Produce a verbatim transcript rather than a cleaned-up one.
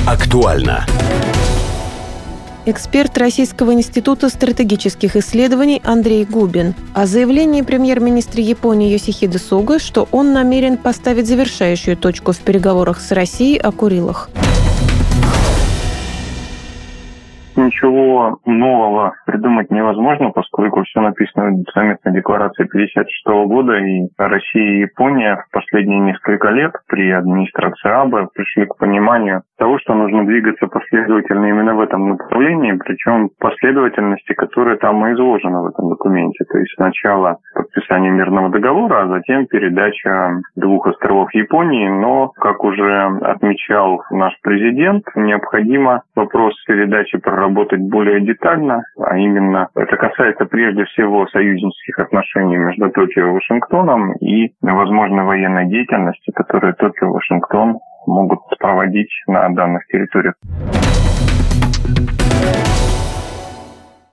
Актуально. Эксперт Российского института стратегических исследований Андрей Губин о заявлении премьер-министра Японии Йосихиде Суга, что он намерен поставить завершающую точку в переговорах с Россией о Курилах. Ничего нового придумать невозможно, поскольку все написано в совместной декларации пятьдесят шестого года, и Россия и Япония в последние несколько лет при администрации Абе пришли к пониманию того, что нужно двигаться последовательно именно в этом направлении, причем последовательности, которая там и изложена в этом документе. То есть сначала подписание мирного договора, а затем передача двух островов Японии, но, как уже отмечал наш президент, необходимо вопрос передачи проработать более детально, а именно это касается прежде всего союзнических отношений между Токио и Вашингтоном и, возможно, военной деятельности, которую Токио и Вашингтон могут проводить на данных территориях.